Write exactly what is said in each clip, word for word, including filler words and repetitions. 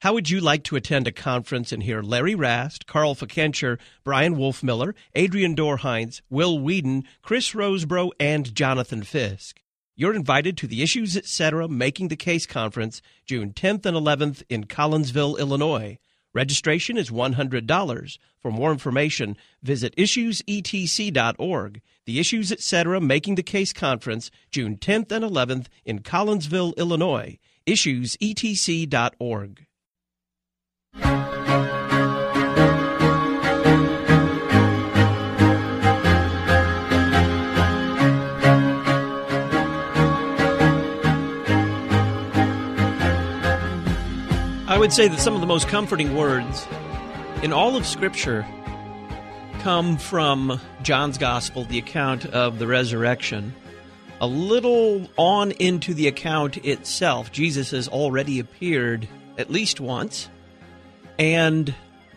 How would you like to attend a conference and hear Larry Rast, Carl Fikencher, Brian Wolfmiller, Adrian Dorheinz, Will Whedon, Chris Rosebrough, and Jonathan Fisk? You're invited to the Issues Etc. Making the Case Conference, June tenth and eleventh in Collinsville, Illinois. Registration is one hundred dollars. For more information, visit issues e t c dot org. The Issues Etc. Making the Case Conference, June tenth and eleventh in Collinsville, Illinois. issues e t c dot org. I would say that some of the most comforting words in all of Scripture come from John's Gospel, the account of the resurrection. A little on into the account itself, Jesus has already appeared at least once, and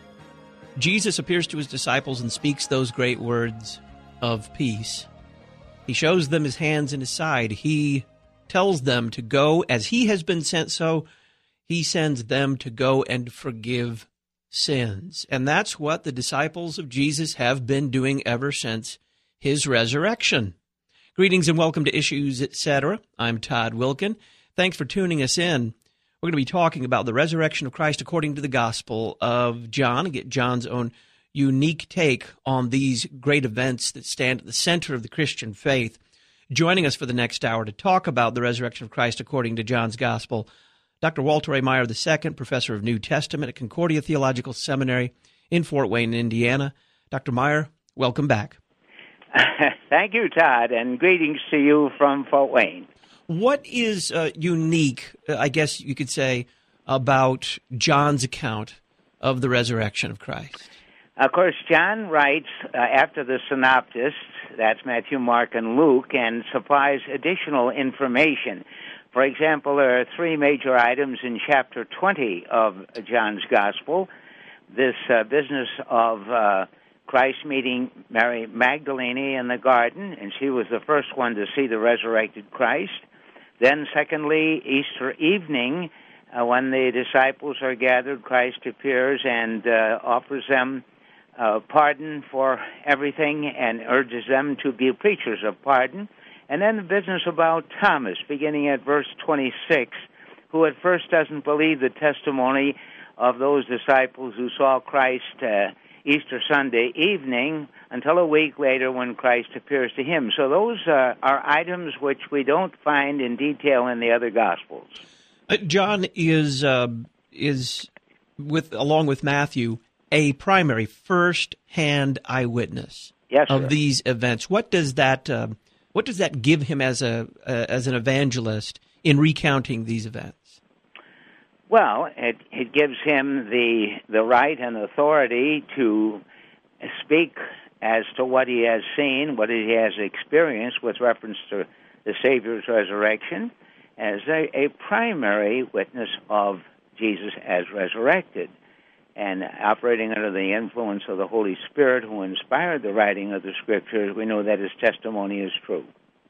Jesus appears to his disciples and speaks those great words of peace. He shows them his hands and his side. He tells them to go as he has been sent, so he sends them to go and forgive sins. And that's what the disciples of Jesus have been doing ever since his resurrection. Greetings and welcome to Issues Etc. I'm Todd Wilkin. Thanks for tuning us in. We're going to be talking about the resurrection of Christ according to the Gospel of John and get John's own unique take on these great events that stand at the center of the Christian faith. Joining us for the next hour to talk about the resurrection of Christ according to John's Gospel, Doctor Walter A. Maier the Second, professor of New Testament at Concordia Theological Seminary in Fort Wayne, Indiana. Doctor Maier, welcome back. Thank you, Todd, and greetings to you from Fort Wayne. What is uh, unique, uh, I guess you could say, about John's account of the resurrection of Christ? Of course, John writes uh, after the synoptists, that's Matthew, Mark, and Luke, and supplies additional information. For example, there are three major items in chapter twenty of John's Gospel. This uh, business of uh, Christ meeting Mary Magdalene in the garden, and she was the first one to see the resurrected Christ. Then, secondly, Easter evening, uh, when the disciples are gathered, Christ appears and uh, offers them uh, pardon for everything and urges them to be preachers of pardon. And then the business about Thomas, beginning at verse twenty-six, who at first doesn't believe the testimony of those disciples who saw Christ uh, Easter Sunday evening until a week later when Christ appears to him. So those uh, are items which we don't find in detail in the other Gospels. Uh, John is uh, is with along with Matthew a primary first-hand eyewitness yes, of sir. these events. What does that uh, what does that give him as a uh, as an evangelist in recounting these events? Well, it, it gives him the the right and authority to speak as to what he has seen, what he has experienced with reference to the Savior's resurrection, as a, a primary witness of Jesus as resurrected, and operating under the influence of the Holy Spirit who inspired the writing of the Scriptures. We know that his testimony is true.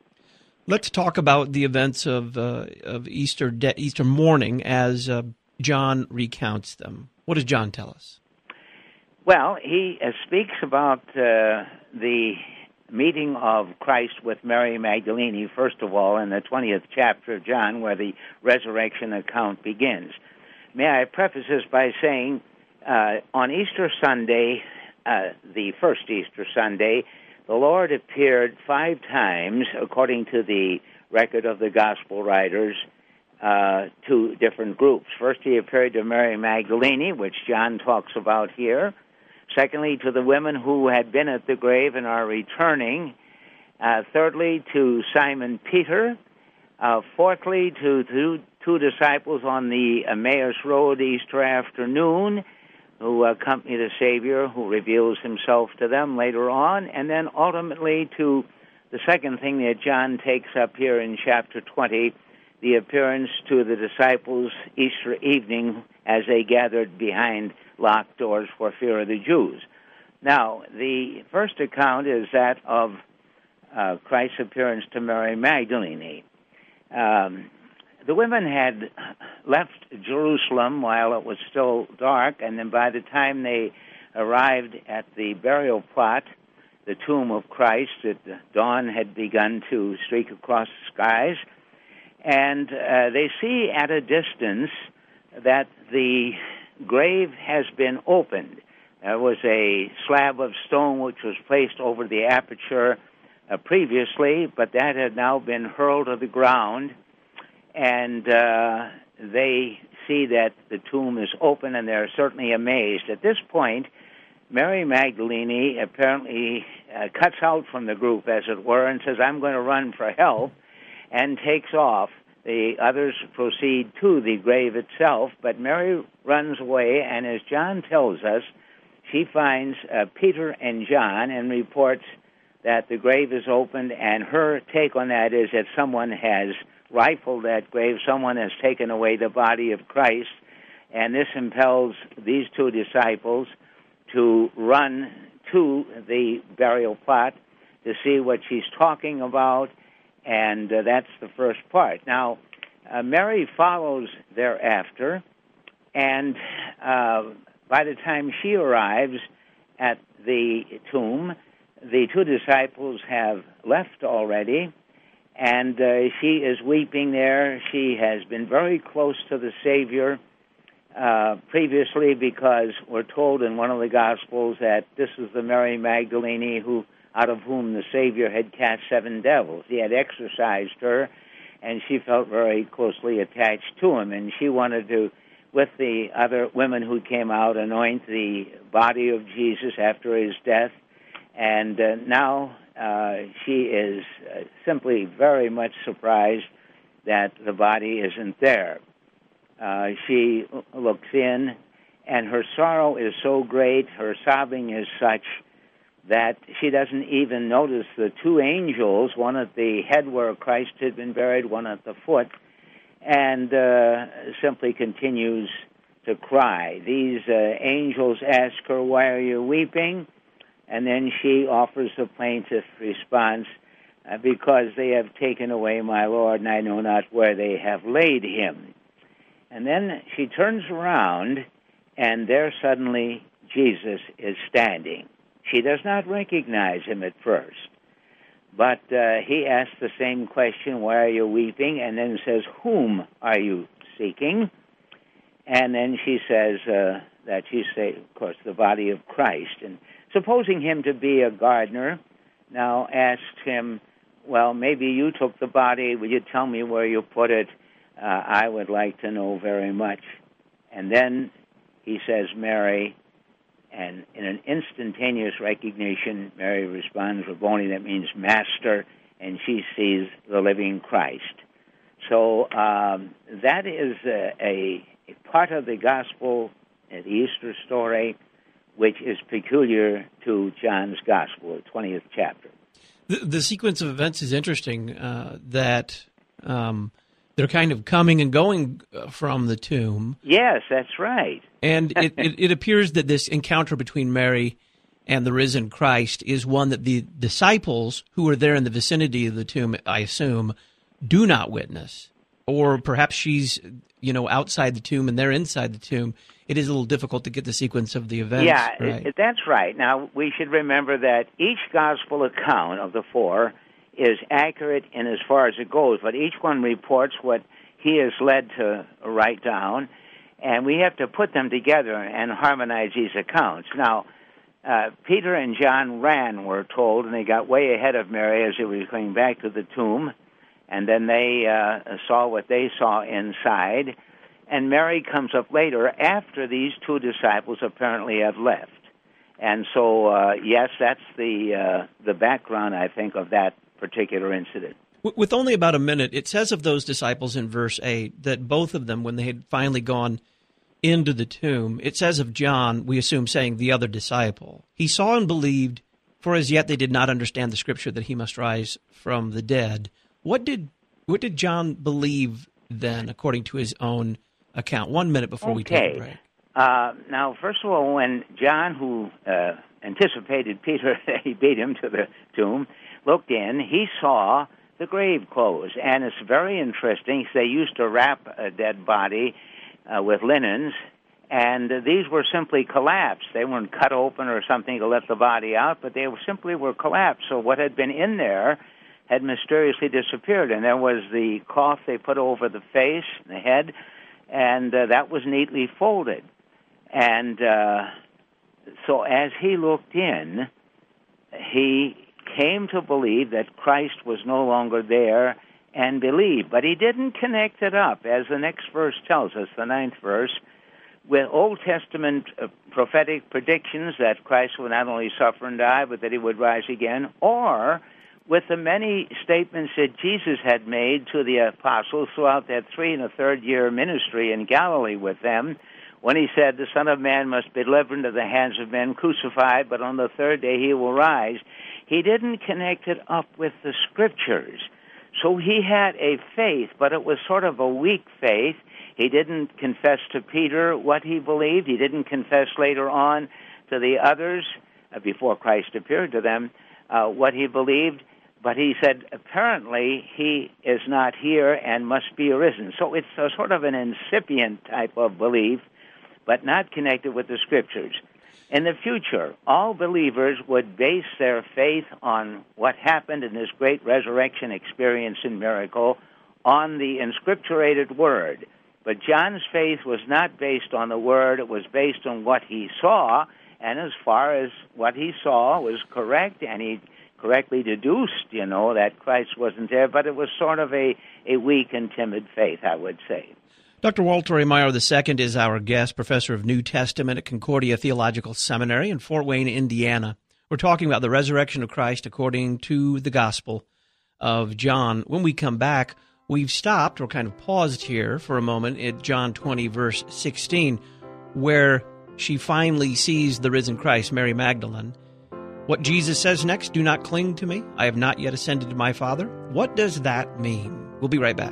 Let's talk about the events of uh, of Easter de- Easter morning as uh, John recounts them. What does John tell us? Well, he uh, speaks about uh, the meeting of Christ with Mary Magdalene, first of all, in the twentieth chapter of John, where the resurrection account begins. May I preface this by saying, uh, on Easter Sunday, uh, the first Easter Sunday, the Lord appeared five times, according to the record of the Gospel writers, uh, to different groups. First, he appeared to Mary Magdalene, which John talks about here. Secondly, to the women who had been at the grave and are returning. Uh, thirdly, to Simon Peter. Uh, fourthly, to two, two disciples on the Emmaus Road Easter afternoon, who accompany the Savior, who reveals himself to them later on, and then ultimately to the second thing that John takes up here in chapter twenty, the appearance to the disciples Easter evening as they gathered behind locked doors for fear of the Jews. Now, the first account is that of uh, Christ's appearance to Mary Magdalene. Um, the women had left Jerusalem while it was still dark, and then by the time they arrived at the burial plot, the tomb of Christ, it, dawn had begun to streak across the skies, and uh, they see at a distance that the grave has been opened. There was a slab of stone which was placed over the aperture uh, previously, but that had now been hurled to the ground, and uh, they see that the tomb is open, and they're certainly amazed. At this point, Mary Magdalene apparently uh, cuts out from the group, as it were, and says, I'm going to run for help, and takes off. The others proceed to the grave itself, but Mary runs away, and as John tells us, she finds uh, Peter and John and reports that the grave is opened, and her take on that is that someone has rifled that grave, someone has taken away the body of Christ, and this impels these two disciples to run to the burial plot to see what she's talking about, and uh, that's the first part. Now, uh, Mary follows thereafter, and uh, by the time she arrives at the tomb, the two disciples have left already, and uh, she is weeping there. She has been very close to the Savior uh, previously, because we're told in one of the Gospels that this is the Mary Magdalene who, out of whom the Savior had cast seven devils. He had exorcised her, and she felt very closely attached to him, and she wanted to, with the other women who came out, anoint the body of Jesus after his death. And uh, now uh, she is uh, simply very much surprised that the body isn't there. Uh, she looks in, and her sorrow is so great, her sobbing is such, that she doesn't even notice the two angels, one at the head where Christ had been buried, one at the foot, and uh, simply continues to cry. These uh, angels ask her, why are you weeping? And then she offers a plaintive response, uh, because they have taken away my Lord, and I know not where they have laid him. And then she turns around, and there suddenly Jesus is standing. She does not recognize him at first, but uh, he asks the same question, why are you weeping? And then says, whom are you seeking? And then she says uh, that she say, of course, the body of Christ. And supposing him to be a gardener, now asks him, well, maybe you took the body. Will you tell me where you put it? Uh, I would like to know very much. And then he says, Mary, and in an instantaneous recognition, Mary responds, Rabboni, that means master, and she sees the living Christ. So um, that is a, a, a part of the gospel, the Easter story, which is peculiar to John's Gospel, the twentieth chapter. The, the sequence of events is interesting, uh, that um, they're kind of coming and going from the tomb. Yes, that's right. And it, it, it appears that this encounter between Mary and the risen Christ is one that the disciples who are there in the vicinity of the tomb, I assume, do not witness. Or perhaps she's, you know, outside the tomb and they're inside the tomb. It is a little difficult to get the sequence of the events. Yeah, right? it, that's right. Now, we should remember that each gospel account of the four is accurate in as far as it goes, but each one reports what he is led to write down, and we have to put them together and harmonize these accounts. Now, uh, Peter and John ran, we're told, and they got way ahead of Mary as they were going back to the tomb, and then they uh, saw what they saw inside. And Mary comes up later after these two disciples apparently have left. And so, uh, yes, that's the uh, the background, I think, of that particular incident. With only about a minute, it says of those disciples in verse eight that both of them, when they had finally gone into the tomb, it says of John, we assume saying the other disciple, he saw and believed, for as yet they did not understand the scripture that he must rise from the dead. What did what did John believe then, according to his own account? One minute before okay. we take a break. Uh, now, first of all, when John, who uh, anticipated Peter, he beat him to the tomb, looked in, he saw the grave clothes. And it's very interesting. They used to wrap a dead body uh, with linens, and uh, these were simply collapsed. They weren't cut open or something to let the body out, but they simply were collapsed. So what had been in there had mysteriously disappeared. And there was the cloth they put over the face, the head, and uh, that was neatly folded. And uh, so as he looked in, he came to believe that Christ was no longer there and believed. But he didn't connect it up, as the next verse tells us, the ninth verse, with Old Testament uh, prophetic predictions that Christ would not only suffer and die, but that he would rise again, or with the many statements that Jesus had made to the apostles throughout that three and a third year ministry in Galilee with them, when he said, the Son of Man must be delivered into the hands of men, crucified, but on the third day he will rise. He didn't connect it up with the Scriptures. So he had a faith, but it was sort of a weak faith. He didn't confess to Peter what he believed. He didn't confess later on to the others, uh, before Christ appeared to them, uh, what he believed. But he said, apparently, he is not here and must be arisen. So it's a sort of an incipient type of belief, but not connected with the Scriptures. In the future, all believers would base their faith on what happened in this great resurrection experience and miracle on the inscripturated Word. But John's faith was not based on the Word. It was based on what he saw, and as far as what he saw was correct, and he correctly deduced, you know, that Christ wasn't there, but it was sort of a, a weak and timid faith, I would say. Doctor Walter A. Maier the Second is our guest, professor of New Testament at Concordia Theological Seminary in Fort Wayne, Indiana. We're talking about the resurrection of Christ according to the Gospel of John. When we come back, we've stopped or kind of paused here for a moment at John twenty, verse sixteen, where she finally sees the risen Christ, Mary Magdalene. What Jesus says next, do not cling to me. I have not yet ascended to my Father. What does that mean? We'll be right back.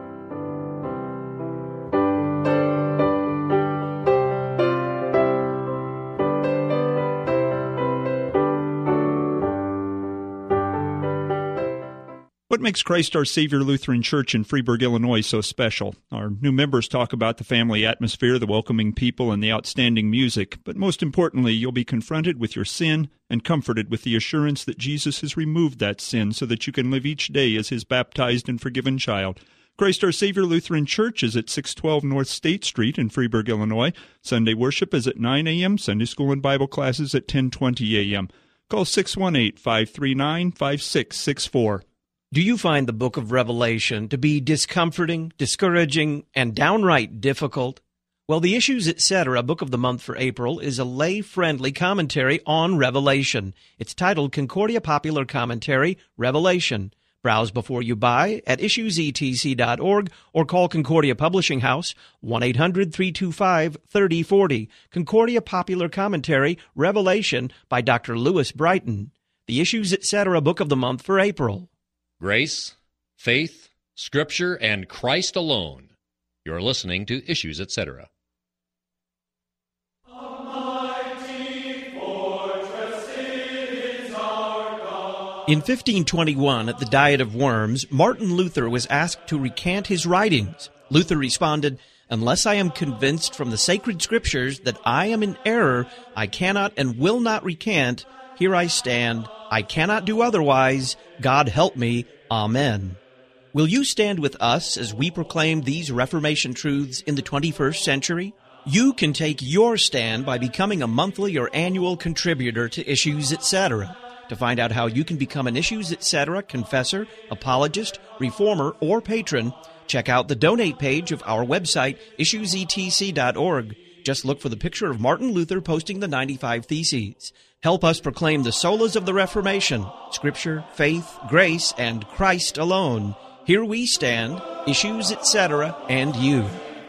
What makes Christ Our Savior Lutheran Church in Freeburg, Illinois so special? Our new members talk about the family atmosphere, the welcoming people, and the outstanding music. But most importantly, you'll be confronted with your sin and comforted with the assurance that Jesus has removed that sin so that you can live each day as his baptized and forgiven child. Christ Our Savior Lutheran Church is at six twelve North State Street in Freeburg, Illinois. Sunday worship is at nine a.m., Sunday school and Bible classes at ten twenty a.m. Call six one eight, five three nine, five six six four. Do you find the book of Revelation to be discomforting, discouraging, and downright difficult? Well, the Issues, et cetera, Book of the Month for April, is a lay-friendly commentary on Revelation. It's titled Concordia Popular Commentary, Revelation. Browse before you buy at issues e t c dot org or call Concordia Publishing House, one eight hundred, three two five, three oh four oh. Concordia Popular Commentary, Revelation by Doctor Lewis Brighton. The Issues, et cetera, Book of the Month for April. Grace, faith, Scripture, and Christ alone. You're listening to Issues, et cetera. In fifteen twenty-one, at the Diet of Worms, Martin Luther was asked to recant his writings. Luther responded, "Unless I am convinced from the sacred Scriptures that I am in error, I cannot and will not recant. Here I stand. I cannot do otherwise. God help me. Amen." Will you stand with us as we proclaim these Reformation truths in the twenty-first century? You can take your stand by becoming a monthly or annual contributor to Issues, et cetera. To find out how you can become an Issues, et cetera confessor, apologist, reformer, or patron, check out the donate page of our website, issues e t c dot org. Just look for the picture of Martin Luther posting the ninety-five Theses. Help us proclaim the solas of the Reformation, Scripture, faith, grace, and Christ alone. Here we stand, Issues, et cetera, and you.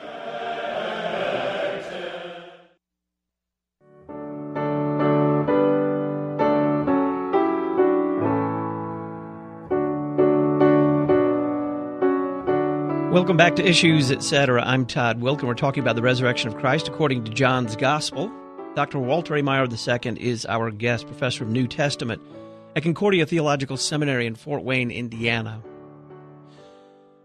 Welcome back to Issues, et cetera. I'm Todd Wilken. We're talking about the resurrection of Christ according to John's Gospel. Doctor Walter A. Maier the Second is our guest, professor of New Testament at Concordia Theological Seminary in Fort Wayne, Indiana.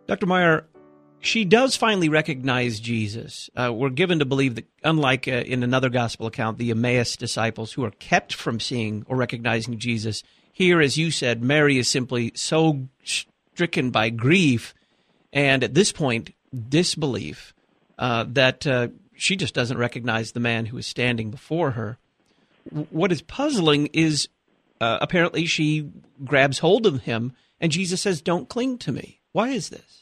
Doctor Meyer, she does finally recognize Jesus. Uh, we're given to believe that, unlike uh, in another gospel account, the Emmaus disciples who are kept from seeing or recognizing Jesus, here, as you said, Mary is simply so stricken by grief and, at this point, disbelief uh, that uh, she just doesn't recognize the man who is standing before her. What is puzzling is uh, apparently she grabs hold of him, and Jesus says, "Don't cling to me." Why is this?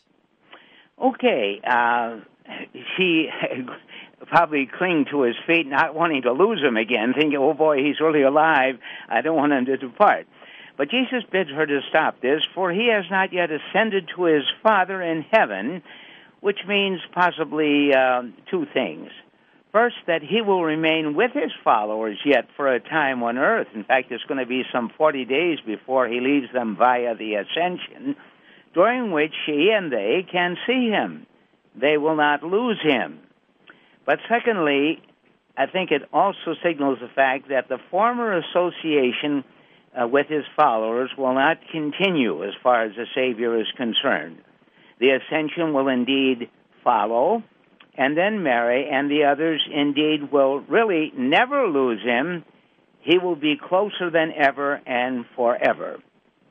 Okay, uh, she probably cling to his feet, not wanting to lose him again, thinking, oh boy, he's really alive, I don't want him to depart. But Jesus bids her to stop this, for he has not yet ascended to his Father in heaven, which means possibly uh, two things. First, that he will remain with his followers yet for a time on earth. In fact, it's going to be some forty days before he leaves them via the ascension, during which she and they can see him. They will not lose him. But secondly, I think it also signals the fact that the former association uh, with his followers will not continue as far as the Savior is concerned. The ascension will indeed follow, and then Mary and the others indeed will really never lose him. He will be closer than ever and forever.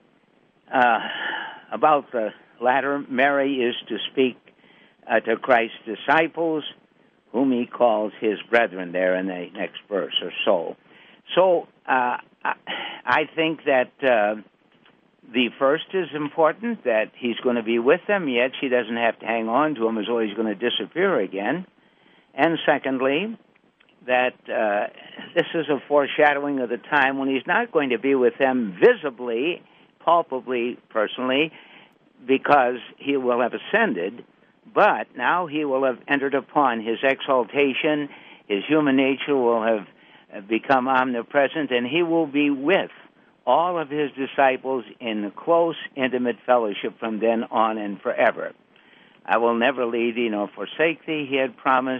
Uh, about the latter, Mary is to speak uh, to Christ's disciples, whom he calls his brethren there in the next verse or so. So uh, I think that uh, the first is important, that he's going to be with them, yet she doesn't have to hang on to him as though he's going to disappear again. And secondly, that uh, this is a foreshadowing of the time when he's not going to be with them visibly, palpably, personally, because he will have ascended, but now he will have entered upon his exaltation, his human nature will have become omnipresent, and he will be with all of his disciples in close, intimate fellowship from then on and forever. I will never leave thee nor forsake thee, he had promised,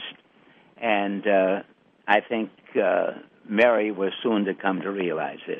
and uh, I think uh, Mary was soon to come to realize this.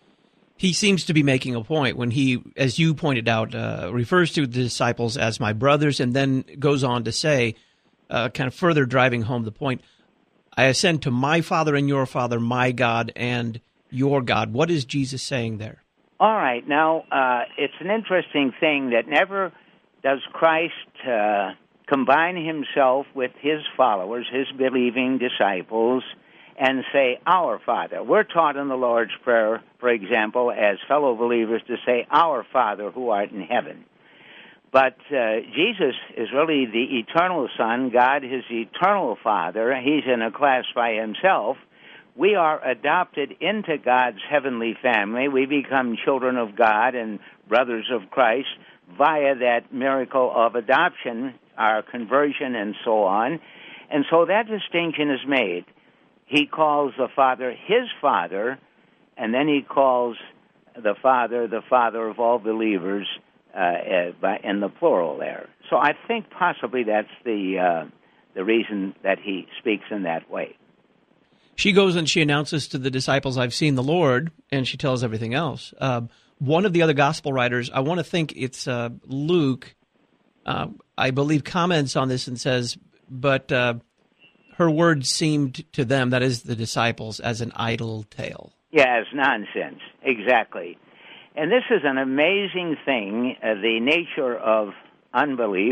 He seems to be making a point when he, as you pointed out, uh, refers to the disciples as my brothers, and then goes on to say, uh, kind of further driving home the point, I ascend to my Father and your Father, my God and your God. What is Jesus saying there? All right. Now, uh, it's an interesting thing that never does Christ uh, combine himself with his followers, his believing disciples, and say, our Father. We're taught in the Lord's Prayer, for example, as fellow believers to say, our Father who art in heaven. But uh, Jesus is really the eternal Son. God is the eternal Father. He's in a class by himself. We are adopted into God's heavenly family. We become children of God and brothers of Christ via that miracle of adoption, our conversion, and so on. And so that distinction is made. He calls the Father his Father, and then he calls the Father the Father of all believers uh, in the plural there. So I think possibly that's the uh, the reason that he speaks in that way. She goes and she announces to the disciples, I've seen the Lord, and she tells everything else. Uh, one of the other gospel writers, I want to think it's uh, Luke, uh, I believe, comments on this and says, but uh, her words seemed to them, that is the disciples, as an idle tale. Yeah, it's nonsense. Exactly. And this is an amazing thing, uh, the nature of unbelief,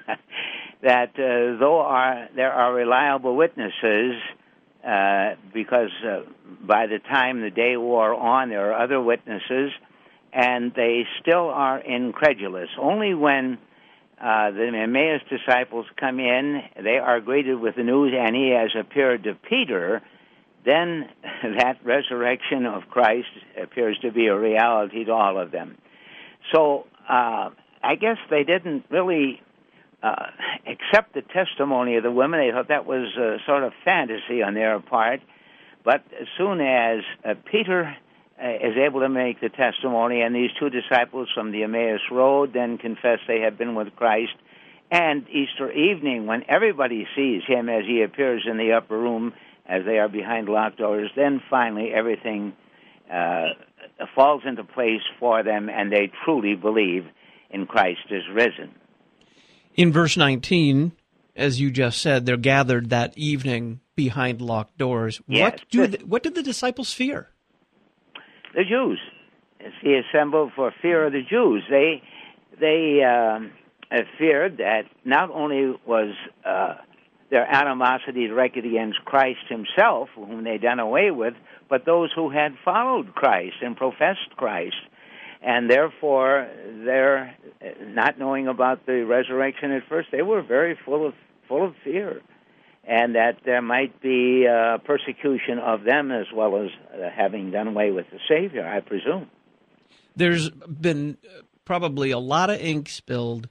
that uh, though are, there are reliable witnesses, uh, because uh, by the time the day wore on, there are other witnesses, and they still are incredulous. Only when Uh, the Emmaus disciples come in, they are greeted with the news, and he has appeared to Peter, then that resurrection of Christ appears to be a reality to all of them. So uh, I guess they didn't really uh, accept the testimony of the women. They thought that was a sort of fantasy on their part. But as soon as uh, Peter is able to make the testimony, and these two disciples from the Emmaus Road then confess they have been with Christ. And Easter evening, when everybody sees him as he appears in the upper room, as they are behind locked doors, then finally everything uh, falls into place for them, and they truly believe in Christ as risen. In verse nineteen, as you just said, they're gathered that evening behind locked doors. Yes. What do the, what did the disciples fear? The Jews. He assembled for fear of the Jews. They they um, feared that not only was uh, their animosity directed against Christ himself, whom they'd done away with, but those who had followed Christ and professed Christ. And therefore, they're not knowing about the resurrection at first, they were very full of full of fear, and that there might be uh, persecution of them as well as uh, having done away with the Savior, I presume. There's been probably a lot of ink spilled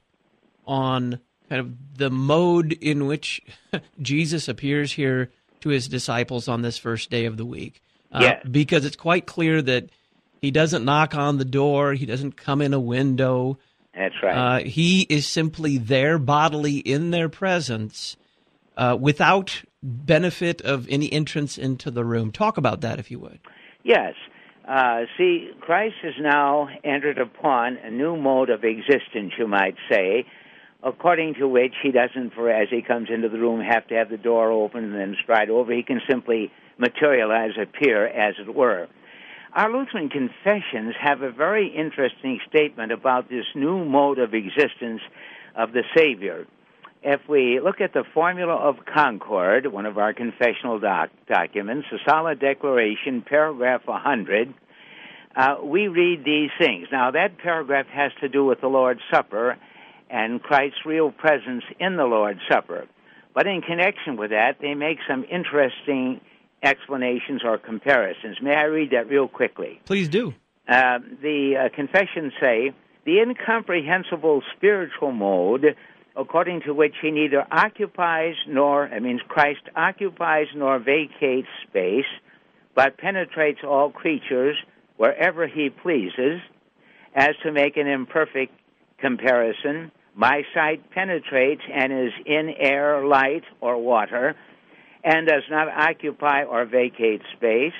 on kind of the mode in which Jesus appears here to his disciples on this first day of the week. Uh, yes. Because it's quite clear that he doesn't knock on the door, he doesn't come in a window. That's right. Uh, he is simply there bodily in their presence uh, without benefit of any entrance into the room. Talk about that, if you would. Yes. Uh, see, Christ has now entered upon a new mode of existence, you might say, according to which he doesn't, for as he comes into the room, have to have the door open and then stride over. He can simply materialize, appear, as it were. Our Lutheran confessions have a very interesting statement about this new mode of existence of the Savior. If we look at the Formula of Concord, one of our confessional doc- documents, the Solid Declaration, paragraph one hundred, uh, we read these things. Now, that paragraph has to do with the Lord's Supper and Christ's real presence in the Lord's Supper. But in connection with that, they make some interesting explanations or comparisons. May I read that real quickly? Please do. Uh, the uh, confessions say, the incomprehensible spiritual mode according to which he neither occupies nor, it means Christ occupies nor vacates space, but penetrates all creatures wherever he pleases. As to make an imperfect comparison, my sight penetrates and is in air, light, or water, and does not occupy or vacate space.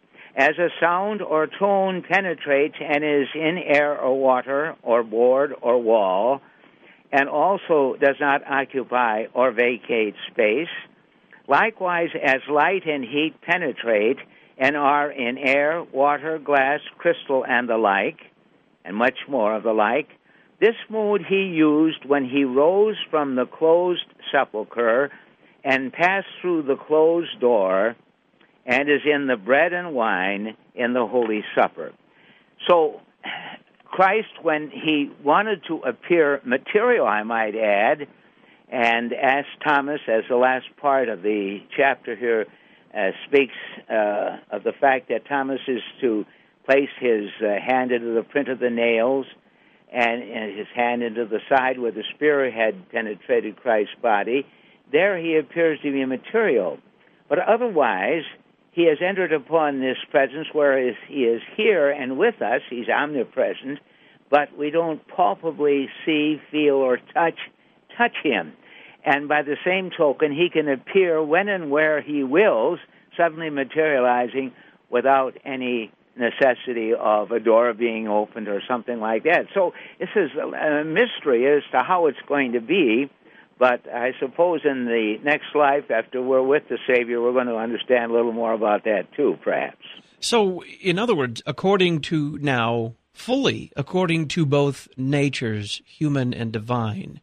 As a sound or tone penetrates and is in air or water or board or wall, and also does not occupy or vacate space. Likewise, as light and heat penetrate and are in air, water, glass, crystal, and the like, and much more of the like, this mode he used when he rose from the closed sepulchre and passed through the closed door, and is in the bread and wine in the Holy Supper. So, Christ, when he wanted to appear material, I might add, and asked Thomas, as the last part of the chapter here uh, speaks uh, of the fact that Thomas is to place his uh, hand into the print of the nails and, and his hand into the side where the spear had penetrated Christ's body, there he appears to be material. But otherwise, he has entered upon this presence, whereas he is here and with us, he's omnipresent, but we don't palpably see, feel, or touch touch him. And by the same token, he can appear when and where he wills, suddenly materializing without any necessity of a door being opened or something like that. So this is a mystery as to how it's going to be. But I suppose in the next life, after we're with the Savior, we're going to understand a little more about that too, perhaps. So, in other words, according to now, fully, according to both natures, human and divine,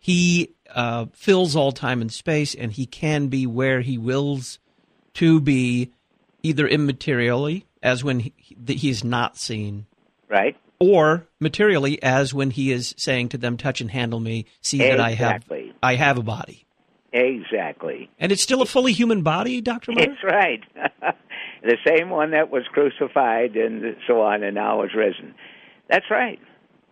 he uh, fills all time and space, and he can be where he wills to be, either immaterially, as when he, he is not seen. Right. Or materially, as when he is saying to them, touch and handle me, see exactly. that I have I have a body. Exactly. And it's still a fully human body, Doctor Miller? It's right. The same one that was crucified and so on and now is risen. That's right.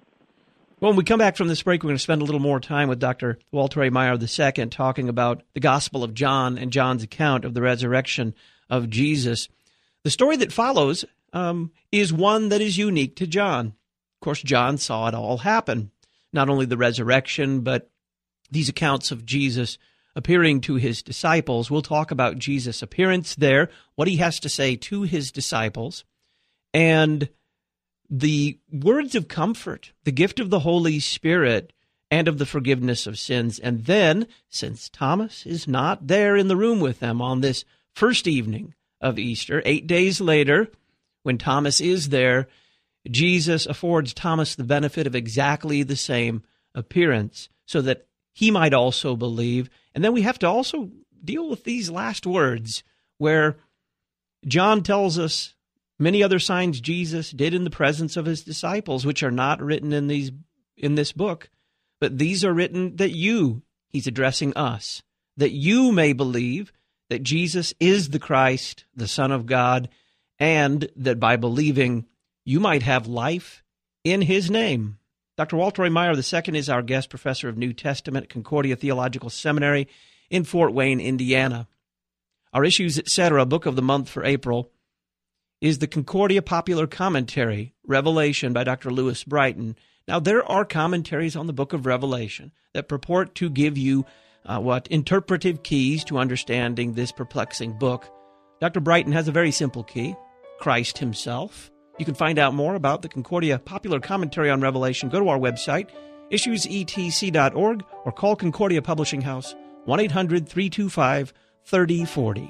Well, when we come back from this break, we're going to spend a little more time with Doctor Walter A. Maier the Second talking about the Gospel of John and John's account of the resurrection of Jesus. The story that follows um, is one that is unique to John. Of course, John saw it all happen, not only the resurrection, but these accounts of Jesus appearing to his disciples. We'll talk about Jesus' appearance there, what he has to say to his disciples, and the words of comfort, the gift of the Holy Spirit, and of the forgiveness of sins. And then, since Thomas is not there in the room with them on this first evening of Easter, eight days later, when Thomas is there, Jesus affords Thomas the benefit of exactly the same appearance so that he might also believe. And then we have to also deal with these last words where John tells us many other signs Jesus did in the presence of his disciples, which are not written in these in this book, but these are written that you, he's addressing us, that you may believe that Jesus is the Christ, the Son of God, and that by believing you might have life in his name. Doctor Walter A. Maier the Second is our guest professor of New Testament at Concordia Theological Seminary in Fort Wayne, Indiana. Our Issues, et cetera. book of the month for April is the Concordia Popular Commentary, Revelation by Doctor Lewis Brighton. Now, there are commentaries on the book of Revelation that purport to give you uh, what interpretive keys to understanding this perplexing book. Doctor Brighton has a very simple key, Christ himself. You can find out more about the Concordia Popular Commentary on Revelation. Go to our website, issues e t c dot org, or call Concordia Publishing House, one eight hundred three two five three oh four oh.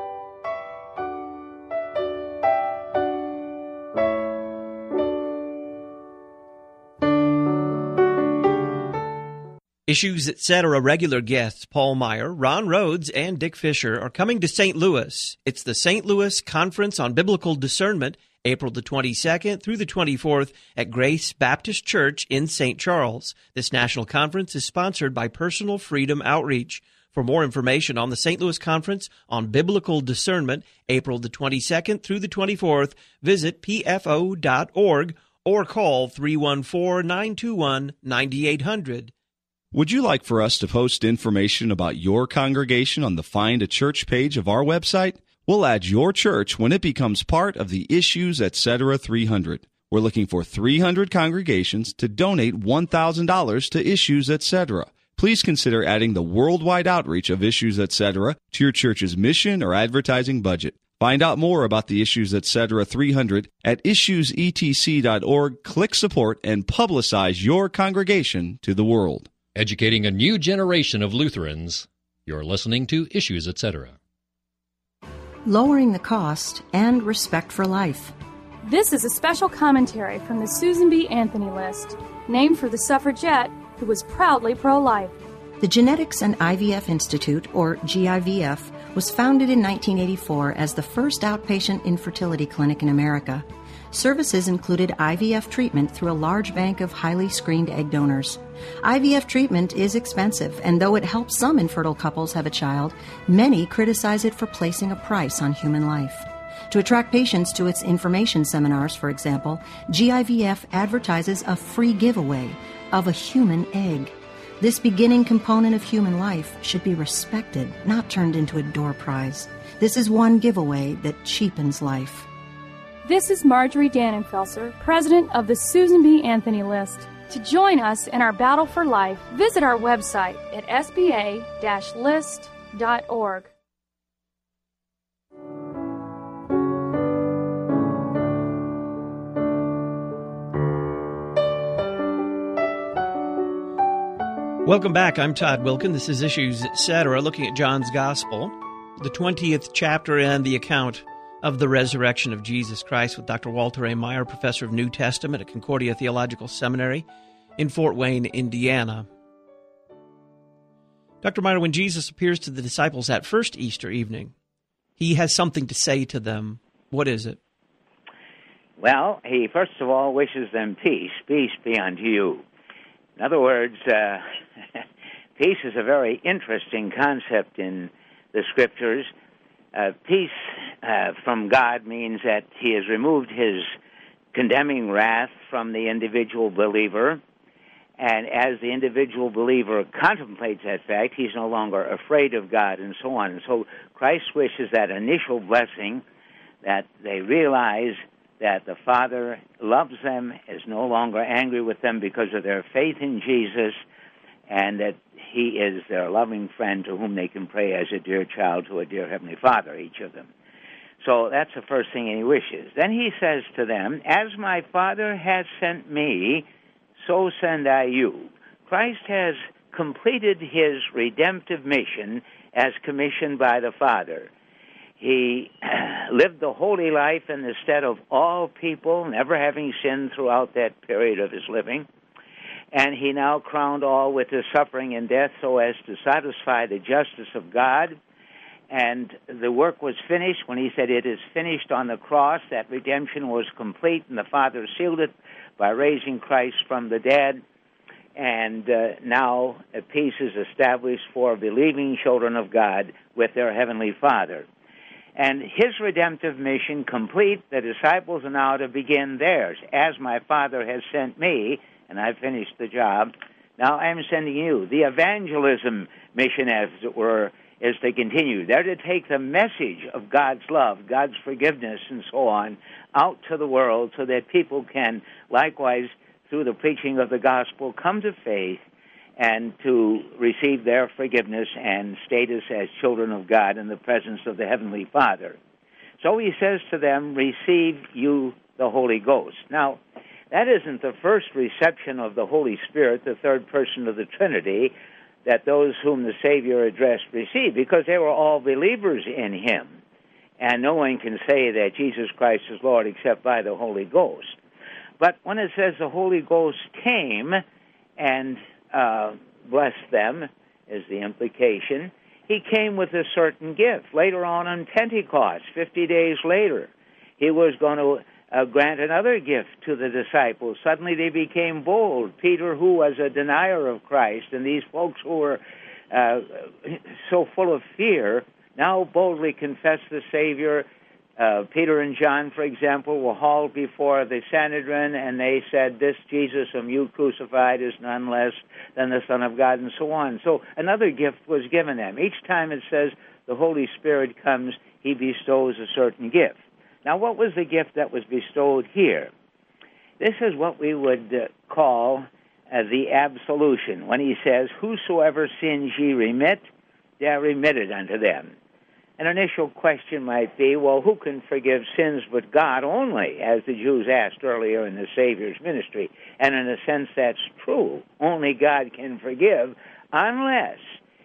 Issues, et cetera. Regular guests Paul Maier, Ron Rhodes, and Dick Fisher are coming to Saint Louis. It's the Saint Louis Conference on Biblical Discernment, April the twenty-second through the twenty-fourth at Grace Baptist Church in Saint Charles. This national conference is sponsored by Personal Freedom Outreach. For more information on the Saint Louis Conference on Biblical Discernment, April the twenty-second through the twenty-fourth, visit p f o dot org or call three one four, nine two one, nine eight hundred. Would you like for us to post information about your congregation on the Find a Church page of our website? We'll add your church when it becomes part of the Issues, et cetera. three hundred. We're looking for three hundred congregations to donate one thousand dollars to Issues, et cetera. Please consider adding the worldwide outreach of Issues, et cetera to your church's mission or advertising budget. Find out more about the Issues, et cetera. three hundred at issues e t c dot org. Click support and publicize your congregation to the world. Educating a new generation of Lutherans. You're listening to Issues, et cetera. Lowering the cost and respect for life. This is a special commentary from the Susan B. Anthony List, named for the suffragette who was proudly pro-life. The Genetics and I V F Institute, or G I V F, was founded in nineteen eighty-four as the first outpatient infertility clinic in America. Services included I V F treatment through a large bank of highly screened egg donors. I V F treatment is expensive, and though it helps some infertile couples have a child, many criticize it for placing a price on human life. To attract patients to its information seminars, for example, G I V F advertises a free giveaway of a human egg. This beginning component of human life should be respected, not turned into a door prize. This is one giveaway that cheapens life. This is Marjorie Dannenfelser, president of the Susan B. Anthony List. To join us in our battle for life, visit our website at s b a dash list dot org. Welcome back. I'm Todd Wilkin. This is Issues, et cetera, looking at John's Gospel, the twentieth chapter and the account of the resurrection of Jesus Christ with Doctor Walter A. Maier, professor of New Testament at Concordia Theological Seminary in Fort Wayne, Indiana. Doctor Maier, when Jesus appears to the disciples that first Easter evening, he has something to say to them. What is it? Well, he first of all wishes them peace. Peace be unto you. In other words, uh, peace is a very interesting concept in the Scriptures. Uh, peace uh, from God means that he has removed his condemning wrath from the individual believer, and as the individual believer contemplates that fact, he's no longer afraid of God, and so on. And so Christ wishes that initial blessing, that they realize that the Father loves them, is no longer angry with them because of their faith in Jesus, and that he is their loving friend to whom they can pray as a dear child to a dear Heavenly Father, each of them. So that's the first thing he wishes. Then he says to them, as my Father has sent me, so send I you. Christ has completed his redemptive mission as commissioned by the Father. He lived the holy life in the stead of all people, never having sinned throughout that period of his living. And he now crowned all with his suffering and death so as to satisfy the justice of God. And the work was finished when he said, "It is finished" on the cross. That redemption was complete, and the Father sealed it by raising Christ from the dead. And uh, now a peace is established for believing children of God with their Heavenly Father. And his redemptive mission complete, the disciples are now to begin theirs. "As my Father has sent me," and I've finished the job, "now I am sending you." The evangelism mission, as it were, is to continue. They're to take the message of God's love, God's forgiveness, and so on, out to the world so that people can likewise, through the preaching of the gospel, come to faith and to receive their forgiveness and status as children of God in the presence of the Heavenly Father. So he says to them, "Receive you the Holy Ghost." Now, that isn't the first reception of the Holy Spirit, the third person of the Trinity, that those whom the Savior addressed received, because they were all believers in him. And no one can say that Jesus Christ is Lord except by the Holy Ghost. But when it says the Holy Ghost came and uh, blessed them, is the implication, he came with a certain gift. Later on on Pentecost, fifty days later, he was going to uh, grant another gift to the disciples. Suddenly they became bold. Peter, who was a denier of Christ, and these folks who were uh, so full of fear, now boldly confessed the Savior. Uh, Peter and John, for example, were hauled before the Sanhedrin, and they said, "This Jesus whom you crucified is none less than the Son of God," and so on. So another gift was given them. Each time it says the Holy Spirit comes, he bestows a certain gift. Now, what was the gift that was bestowed here? This is what we would uh, call uh, the absolution, when he says, "Whosoever sins ye remit, they are remitted unto them." An initial question might be, well, who can forgive sins but God only, as the Jews asked earlier in the Savior's ministry? And in a sense, that's true. Only God can forgive unless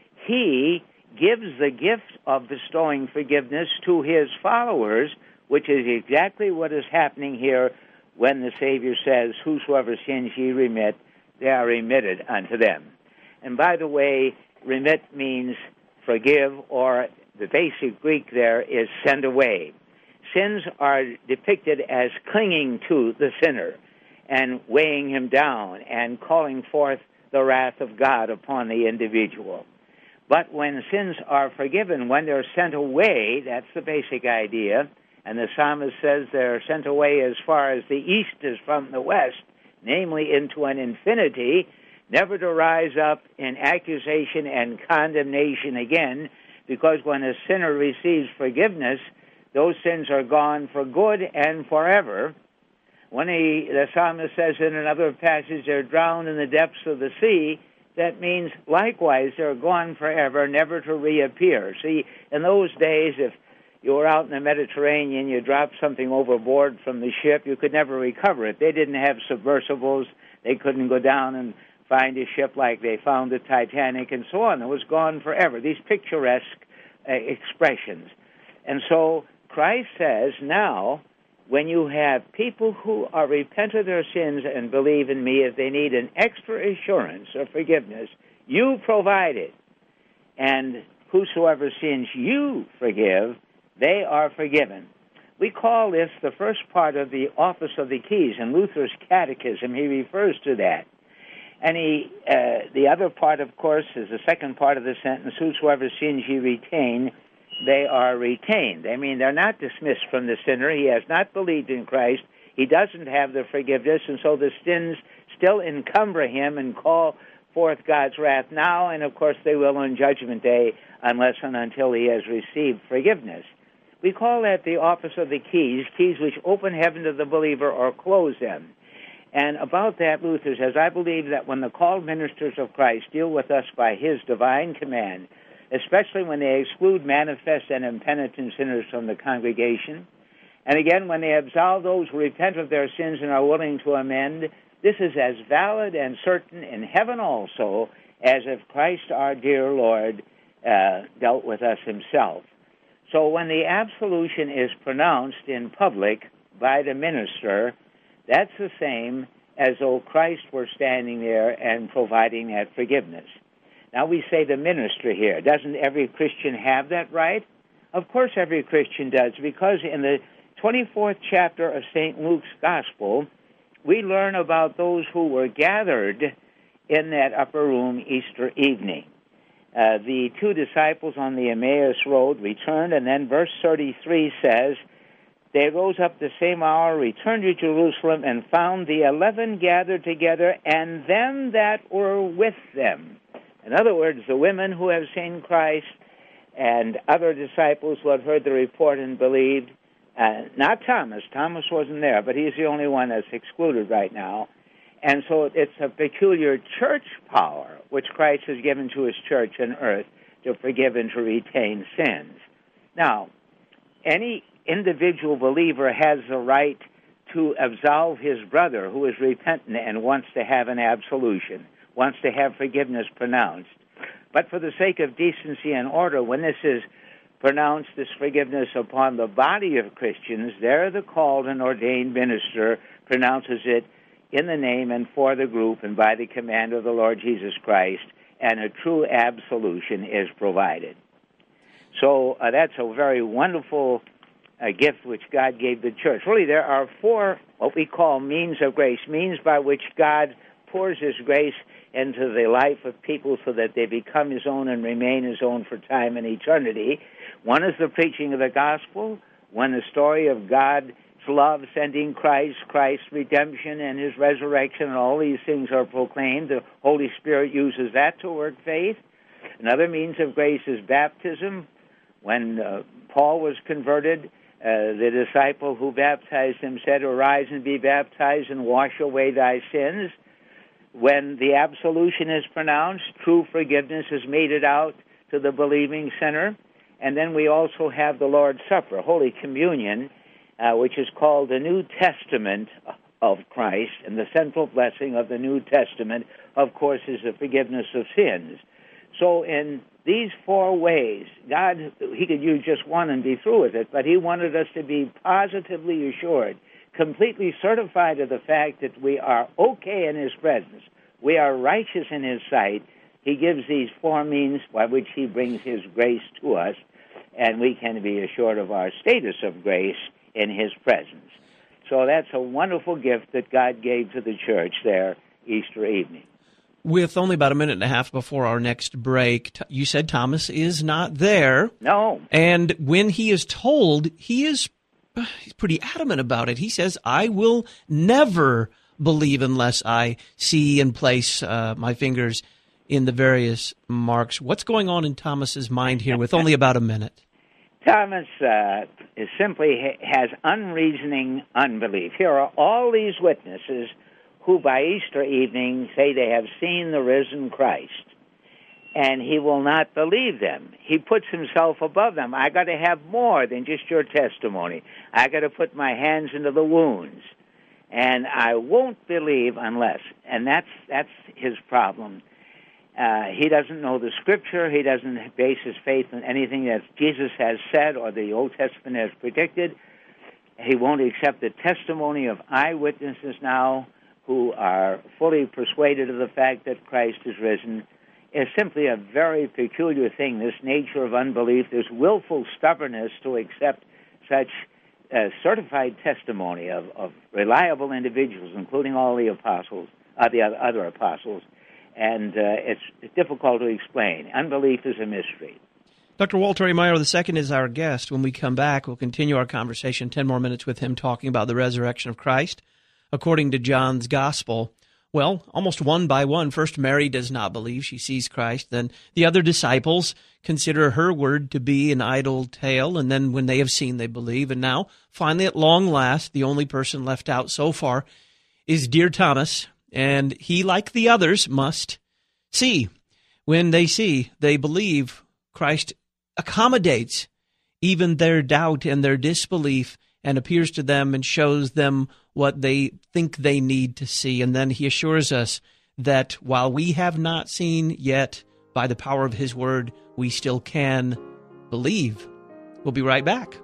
he gives the gift of bestowing forgiveness to his followers, which is exactly what is happening here when the Savior says, "Whosoever sins ye remit, they are remitted unto them." And by the way, remit means forgive, or the basic Greek there is send away. Sins are depicted as clinging to the sinner and weighing him down and calling forth the wrath of God upon the individual. But when sins are forgiven, when they're sent away, that's the basic idea, and the psalmist says they're sent away as far as the east is from the west, namely into an infinity, never to rise up in accusation and condemnation again, because when a sinner receives forgiveness, those sins are gone for good and forever. When he, the psalmist says in another passage, they're drowned in the depths of the sea, that means likewise they're gone forever, never to reappear. See, in those days, if you were out in the Mediterranean, you dropped something overboard from the ship, you could never recover it. They didn't have submersibles. They couldn't go down and find a ship like they found the Titanic and so on. It was gone forever, these picturesque uh, expressions. And so Christ says, now, when you have people who are repent of their sins and believe in me, if they need an extra assurance of forgiveness, you provide it. And whosoever sins you forgive, they are forgiven. We call this the first part of the office of the keys. In Luther's catechism, he refers to that. And he, uh, the other part, of course, is the second part of the sentence, "Whosoever sins ye retain, they are retained." I mean, they're not dismissed from the sinner. He has not believed in Christ. He doesn't have the forgiveness, and so the sins still encumber him and call forth God's wrath now, and of course they will on Judgment Day, unless and until he has received forgiveness. We call that the office of the keys, keys which open heaven to the believer or close them. And about that, Luther says, "I believe that when the called ministers of Christ deal with us by his divine command, especially when they exclude manifest and impenitent sinners from the congregation, and again when they absolve those who repent of their sins and are willing to amend, This is as valid and certain in heaven also as if Christ our dear Lord uh, dealt with us himself. So when the absolution is pronounced in public by the minister, that's the same as though Christ were standing there and providing that forgiveness. Now we say the minister here. Doesn't every Christian have that right? Of course every Christian does, because in the twenty-fourth chapter of Saint Luke's Gospel, we learn about those who were gathered in that upper room Easter evening. Uh, the two disciples on the Emmaus Road returned, and then verse thirty-three says, they rose up the same hour, returned to Jerusalem, and found the eleven gathered together, and them that were with them. In other words, the women who have seen Christ and other disciples who had heard the report and believed. Uh, not Thomas. Thomas wasn't there, but he's the only one that's excluded right now. And so it's a peculiar church power which Christ has given to his church on earth to forgive and to retain sins. Now, any individual believer has the right to absolve his brother who is repentant and wants to have an absolution, wants to have forgiveness pronounced. But for the sake of decency and order, when this is pronounced, this forgiveness upon the body of Christians, there the called and ordained minister pronounces it in the name and for the group and by the command of the Lord Jesus Christ, and a true absolution is provided. So uh, that's a very wonderful uh, gift which God gave the church. Really, there are four what we call means of grace, means by which God pours his grace into the life of people so that they become his own and remain his own for time and eternity. One is the preaching of the gospel, one the story of God's love sending Christ, Christ's redemption and his resurrection, and all these things are proclaimed. The Holy Spirit uses that to work faith. Another means of grace is baptism. When uh, Paul was converted, uh, the disciple who baptized him said, arise and be baptized and wash away thy sins. When the absolution is pronounced, true forgiveness is meted out to the believing sinner. And then we also have the Lord's Supper, Holy Communion, uh, which is called the New Testament of Christ. And the central blessing of the New Testament, of course, is the forgiveness of sins. So in these four ways, God, he could use just one and be through with it, but he wanted us to be positively assured, completely certified of the fact that we are okay in his presence. We are righteous in his sight. He gives these four means by which he brings his grace to us, and we can be assured of our status of grace in his presence. So that's a wonderful gift that God gave to the church there Easter evening. With only about a minute and a half before our next break, you said Thomas is not there. No. And when he is told, he is he's pretty adamant about it. He says, I will never believe unless I see and place uh, my fingers in the various marks. What's going on in Thomas's mind here with only about a minute? Thomas uh, is simply ha- has unreasoning unbelief. Here are all these witnesses who by Easter evening say they have seen the risen Christ, and he will not believe them. He puts himself above them. I got to have more than just your testimony. I got to put my hands into the wounds, and I won't believe unless. And that's that's his problem. Uh, he doesn't know the Scripture. He doesn't base his faith on anything that Jesus has said or the Old Testament has predicted. He won't accept the testimony of eyewitnesses now who are fully persuaded of the fact that Christ is risen. Is simply a very peculiar thing, this nature of unbelief, this willful stubbornness to accept such uh, certified testimony of, of reliable individuals, including all the apostles, uh, the other apostles, and uh, it's, it's difficult to explain. Unbelief is a mystery. Doctor Walter A. Maier the Second is our guest. When we come back, we'll continue our conversation, ten more minutes with him talking about the resurrection of Christ according to John's Gospel. Well, almost one by one. First, Mary does not believe. She sees Christ. Then the other disciples consider her word to be an idle tale. And then when they have seen, they believe. And now, finally, at long last, the only person left out so far is dear Thomas. And he, like the others, must see. When they see, they believe. Christ accommodates even their doubt and their disbelief and appears to them and shows them what they think they need to see. And then he assures us that while we have not seen yet, by the power of his word, we still can believe. We'll be right back.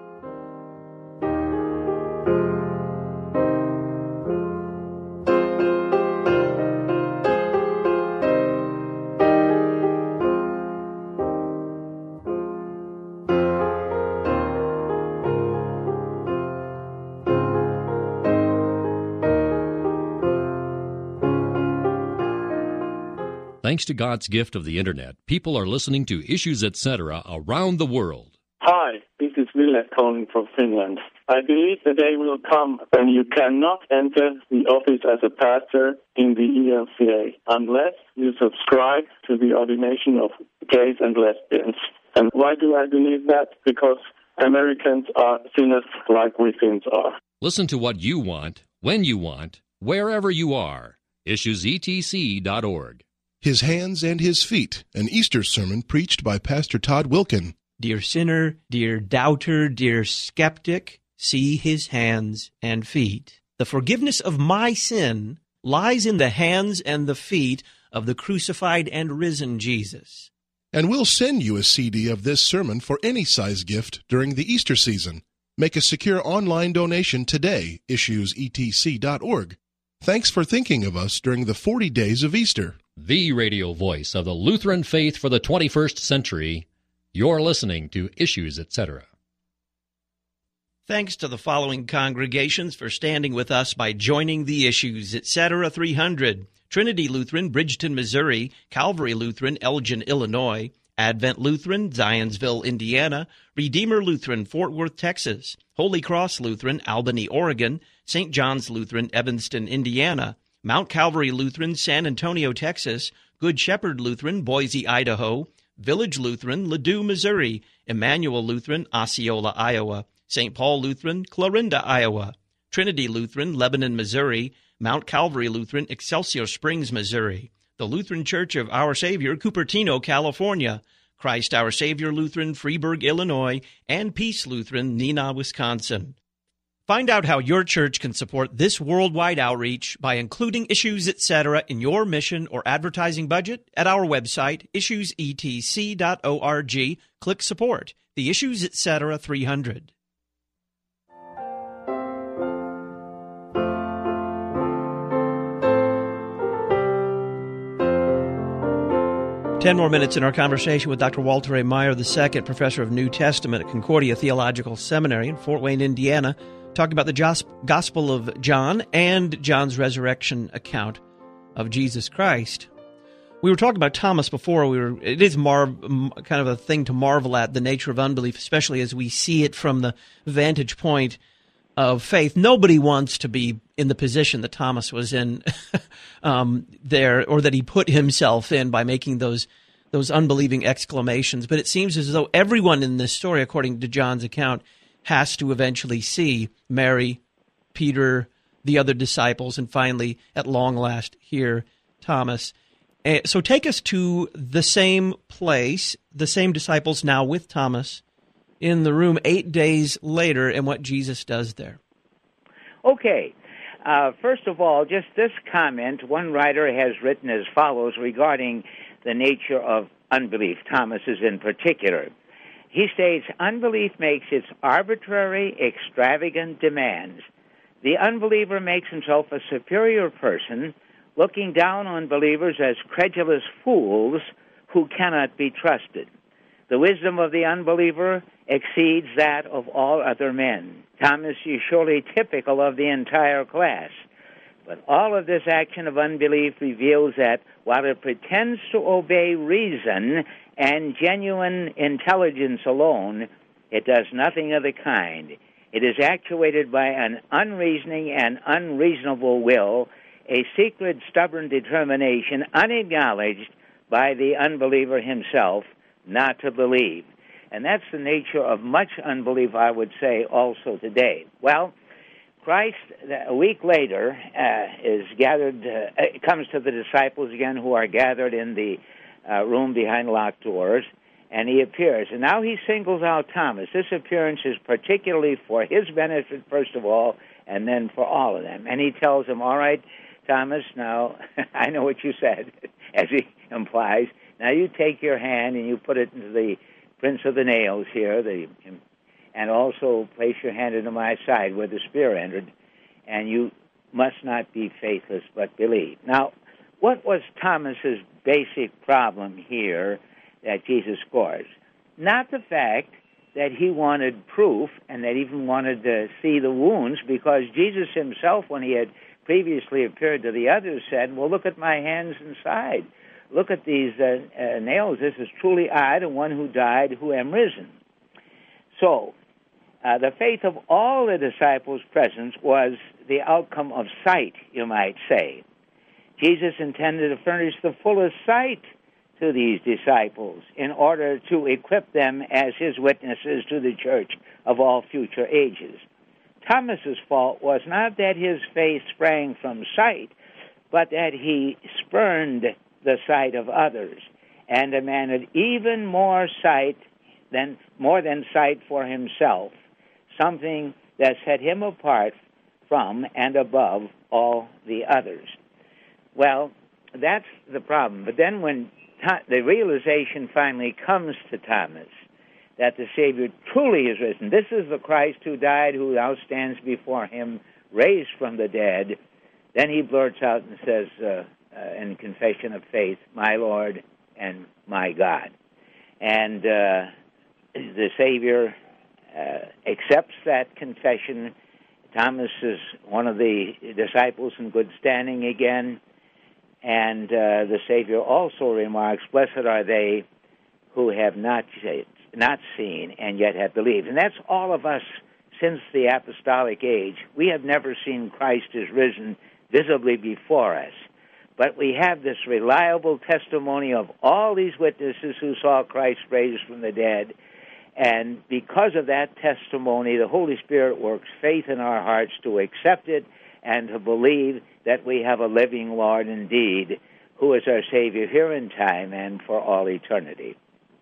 Thanks to God's gift of the Internet, people are listening to Issues Etc. around the world. Hi, this is Ville calling from Finland. I believe the day will come when you cannot enter the office as a pastor in the E L C A unless you subscribe to the ordination of gays and lesbians. And why do I believe that? Because Americans are sinners like we Finns are. Listen to what you want, when you want, wherever you are. issues e t c dot org. His Hands and His Feet, an Easter sermon preached by Pastor Todd Wilkin. Dear sinner, dear doubter, dear skeptic, see his hands and feet. The forgiveness of my sin lies in the hands and the feet of the crucified and risen Jesus. And we'll send you a C D of this sermon for any size gift during the Easter season. Make a secure online donation today, issues e t c dot org. Thanks for thinking of us during the forty days of Easter. The radio voice of the Lutheran faith for the twenty-first century. You're listening to Issues Etc. Thanks to the following congregations for standing with us by joining the Issues Etc. three hundred. Trinity Lutheran, Bridgeton, Missouri; Calvary Lutheran, Elgin, Illinois; Advent Lutheran, Zionsville, Indiana; Redeemer Lutheran, Fort Worth, Texas; Holy Cross Lutheran, Albany, Oregon; Saint John's Lutheran, Evanston, Indiana; Mount Calvary Lutheran, San Antonio, Texas; Good Shepherd Lutheran, Boise, Idaho; Village Lutheran, Ladue, Missouri; Emmanuel Lutheran, Osceola, Iowa; Saint Paul Lutheran, Clarinda, Iowa; Trinity Lutheran, Lebanon, Missouri; Mount Calvary Lutheran, Excelsior Springs, Missouri; the Lutheran Church of Our Savior, Cupertino, California; Christ Our Savior Lutheran, Freeburg, Illinois; and Peace Lutheran, Neenah, Wisconsin. Find out how your church can support this worldwide outreach by including Issues Etc. in your mission or advertising budget at our website, issues e t c dot org. Click Support, the Issues Etc. three hundred. Ten more minutes in our conversation with Doctor Walter A. Maier the Second, professor of New Testament at Concordia Theological Seminary in Fort Wayne, Indiana, talking about the Gospel of John and John's resurrection account of Jesus Christ. We were talking about Thomas before. We were. It is mar- kind of a thing to marvel at, the nature of unbelief, especially as we see it from the vantage point of faith. Nobody wants to be in the position that Thomas was in um, there, or that he put himself in by making those those unbelieving exclamations. But it seems as though everyone in this story, according to John's account, has to eventually see Mary, Peter, the other disciples, and finally, at long last, here, Thomas. Uh, so take us to the same place, the same disciples now with Thomas in the room eight days later, and what Jesus does there. Okay. Uh, first of all, just this comment, one writer has written as follows regarding the nature of unbelief, Thomas's in particular. He states, unbelief makes its arbitrary, extravagant demands. The unbeliever makes himself a superior person, looking down on believers as credulous fools who cannot be trusted. The wisdom of the unbeliever exceeds that of all other men. Thomas is surely typical of the entire class. But all of this action of unbelief reveals that while it pretends to obey reason and genuine intelligence alone, it does nothing of the kind. It is actuated by an unreasoning and unreasonable will, a secret, stubborn determination unacknowledged by the unbeliever himself not to believe. And that's the nature of much unbelief, I would say, also today. Well, Christ, a week later, uh, is gathered, uh, comes to the disciples again who are gathered in the uh, room behind locked doors, and he appears. And now he singles out Thomas. This appearance is particularly for his benefit, first of all, and then for all of them. And he tells him, all right, Thomas, now, I know what you said, as he implies. Now you take your hand and you put it into the prints of the nails here, the, and also place your hand into my side where the spear entered, and you must not be faithless but believe. Now, what was Thomas's basic problem here that Jesus scores? Not the fact that he wanted proof and that he even wanted to see the wounds, because Jesus himself, when he had previously appeared to the others, said, well, look at my hands and side. Look at these uh, uh, nails. This is truly I, the one who died, who am risen. So, uh, the faith of all the disciples present was the outcome of sight, you might say. Jesus intended to furnish the fullest sight to these disciples in order to equip them as his witnesses to the church of all future ages. Thomas's fault was not that his faith sprang from sight, but that he spurned the sight of others and demanded even more sight than more than sight for himself, something that set him apart from and above all the others. Well, that's the problem. But then when the realization finally comes to Thomas that the Savior truly is risen, this is the Christ who died, who now stands before him, raised from the dead, then he blurts out and says, uh, uh, in confession of faith, my Lord and my God. And uh, the Savior uh, accepts that confession. Thomas is one of the disciples in good standing again. And uh, the Savior also remarks, blessed are they who have not, not seen and yet have believed. And that's all of us since the apostolic age. We have never seen Christ as risen visibly before us. But we have this reliable testimony of all these witnesses who saw Christ raised from the dead. And because of that testimony, the Holy Spirit works faith in our hearts to accept it and to believe that we have a living Lord indeed, who is our Savior here in time and for all eternity.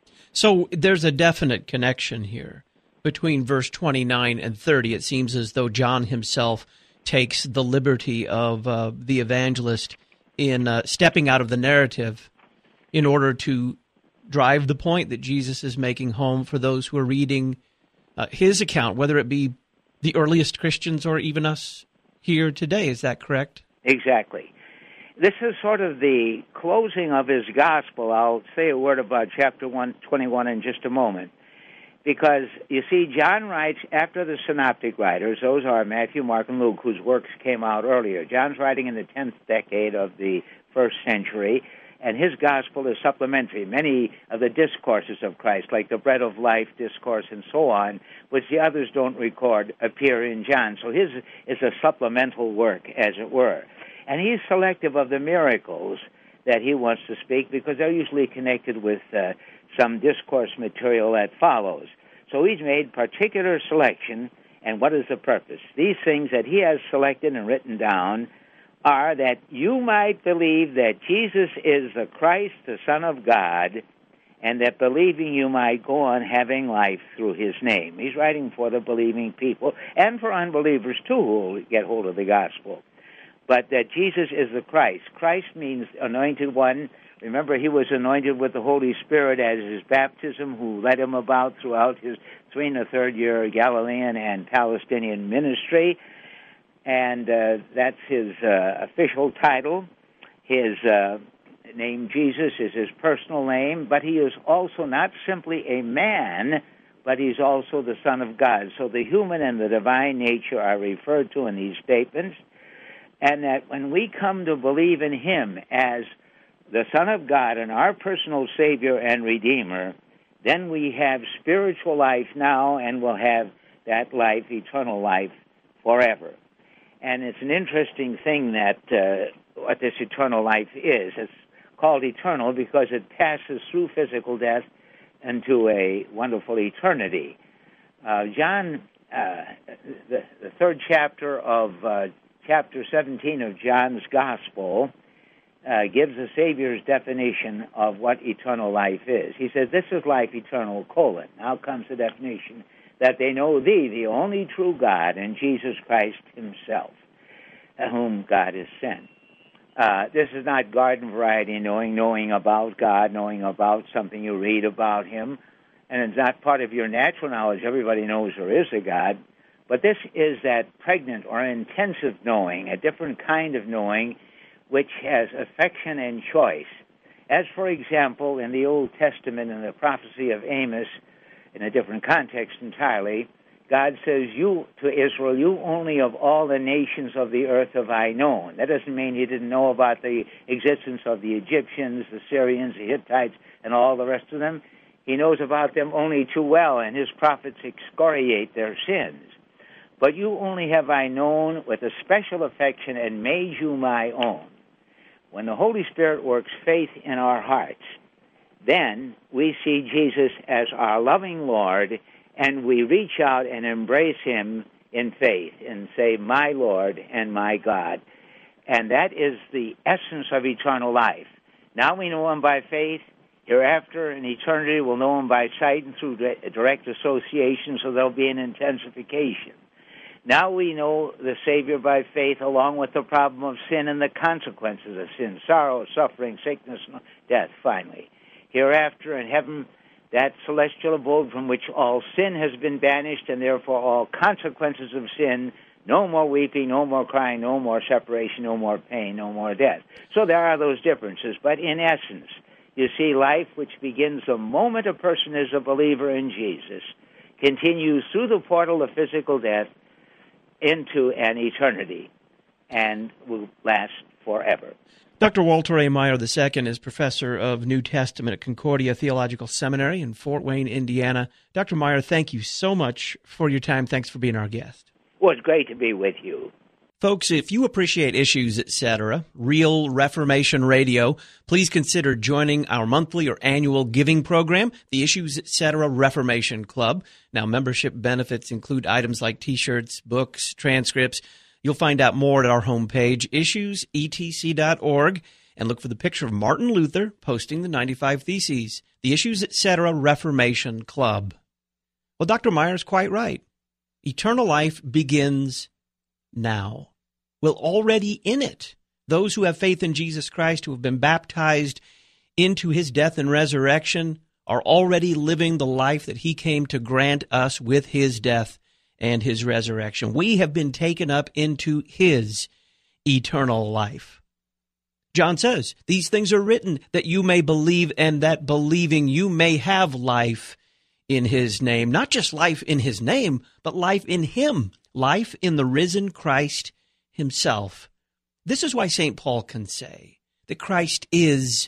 So there's a definite connection here between verse twenty-nine and thirty. It seems as though John himself takes the liberty of uh, the evangelist in uh, stepping out of the narrative in order to drive the point that Jesus is making home for those who are reading uh, his account, whether it be the earliest Christians or even us here today. Is that correct? Exactly. This is sort of the closing of his gospel. I'll say a word about chapter one twenty-one in just a moment. Because, you see, John writes after the synoptic writers. Those are Matthew, Mark, and Luke, whose works came out earlier. John's writing in the tenth decade of the first century, and his gospel is supplementary. Many of the discourses of Christ, like the Bread of Life discourse and so on, which the others don't record, appear in John. So his is a supplemental work, as it were. And he's selective of the miracles that he wants to speak because they're usually connected with uh, some discourse material that follows. So he's made particular selection, and what is the purpose? These things that he has selected and written down are that you might believe that Jesus is the Christ, the Son of God, and that believing you might go on having life through his name. He's writing for the believing people and for unbelievers, too, who will get hold of the gospel. But that Jesus is the Christ. Christ means anointed one. Remember, he was anointed with the Holy Spirit at his baptism, who led him about throughout his three and a third year Galilean and Palestinian ministry. And uh, that's his uh, official title. His uh, name, Jesus, is his personal name, but he is also not simply a man, but he's also the Son of God. So the human and the divine nature are referred to in these statements, and that when we come to believe in him as the Son of God and our personal Savior and Redeemer, then we have spiritual life now and will have that life, eternal life, forever. And it's an interesting thing that uh, what this eternal life is. It's called eternal because it passes through physical death into a wonderful eternity. Uh, John, uh, the, the third chapter of uh, chapter seventeen of John's Gospel uh, gives the Savior's definition of what eternal life is. He says, this is life eternal, colon. Now comes the definition, that they know thee, the only true God, and Jesus Christ himself, whom God has sent. Uh, this is not garden variety knowing, knowing about God, knowing about something you read about him, and it's not part of your natural knowledge. Everybody knows there is a God, but this is that pregnant or intensive knowing, a different kind of knowing, which has affection and choice. As, for example, in the Old Testament, in the prophecy of Amos, in a different context entirely, God says, you, to Israel, you only of all the nations of the earth have I known. That doesn't mean he didn't know about the existence of the Egyptians, the Syrians, the Hittites, and all the rest of them. He knows about them only too well, and his prophets excoriate their sins. But you only have I known with a special affection and made you my own. When the Holy Spirit works faith in our hearts, then we see Jesus as our loving Lord, and we reach out and embrace him in faith and say, my Lord and my God. And that is the essence of eternal life. Now we know him by faith. Hereafter, in eternity, we'll know him by sight and through direct association, so there'll be an intensification. Now we know the Savior by faith, along with the problem of sin and the consequences of sin, sorrow, suffering, sickness, death, finally. Hereafter, in heaven, that celestial abode from which all sin has been banished, and therefore all consequences of sin, no more weeping, no more crying, no more separation, no more pain, no more death. So there are those differences, but in essence, you see life, which begins the moment a person is a believer in Jesus, continues through the portal of physical death into an eternity and will last forever. Doctor Walter A. Maier the Second is professor of New Testament at Concordia Theological Seminary in Fort Wayne, Indiana. Doctor Maier, thank you so much for your time. Thanks for being our guest. Well, it's great to be with you. Folks, if you appreciate Issues, et cetera, Real Reformation Radio, please consider joining our monthly or annual giving program, the Issues, et cetera Reformation Club. Now, membership benefits include items like T-shirts, books, transcripts. You'll find out more at our homepage, issues e t c dot org, and look for the picture of Martin Luther posting the ninety-five Theses, the Issues, et cetera Reformation Club. Well, Doctor Maier is quite right. Eternal life begins now. We're already in it. Those who have faith in Jesus Christ, who have been baptized into his death and resurrection, are already living the life that he came to grant us with his death and his resurrection. We have been taken up into his eternal life. John says, these things are written that you may believe, and that believing you may have life in his name. Not just life in his name, but life in him. Life in the risen Christ himself. This is why Saint Paul can say that Christ is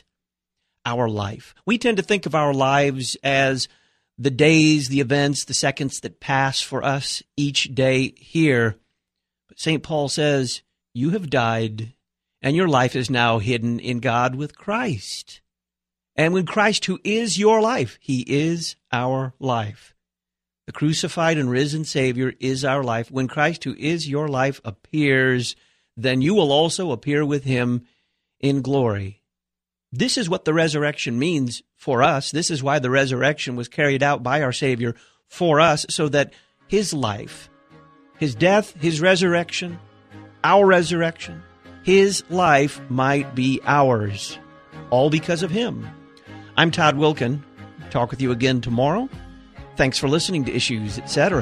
our life. We tend to think of our lives as the days, the events, the seconds that pass for us each day here. But Saint Paul says, you have died, and your life is now hidden in God with Christ. And when Christ, who is your life, he is our life. The crucified and risen Savior is our life. When Christ, who is your life, appears, then you will also appear with him in glory. This is what the resurrection means for us. This is why the resurrection was carried out by our Savior for us, so that his life, his death, his resurrection, our resurrection, his life might be ours, all because of him. I'm Todd Wilkin. Talk with you again tomorrow. Thanks for listening to Issues, et cetera.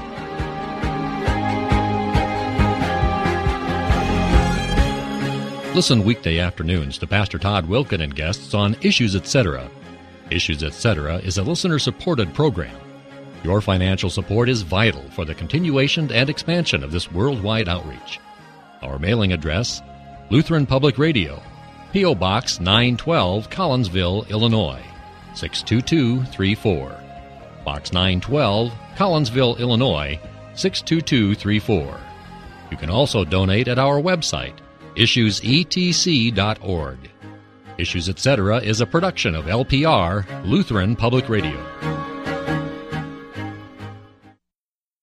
Listen weekday afternoons to Pastor Todd Wilkin and guests on Issues, et cetera. Issues, et cetera is a listener-supported program. Your financial support is vital for the continuation and expansion of this worldwide outreach. Our mailing address, Lutheran Public Radio, P O. Box nine twelve, Collinsville, Illinois, six two two three four. Box nine twelve, Collinsville, Illinois, six two two three four. You can also donate at our website, issues e t c dot org. Issues, et cetera is a production of L P R, Lutheran Public Radio.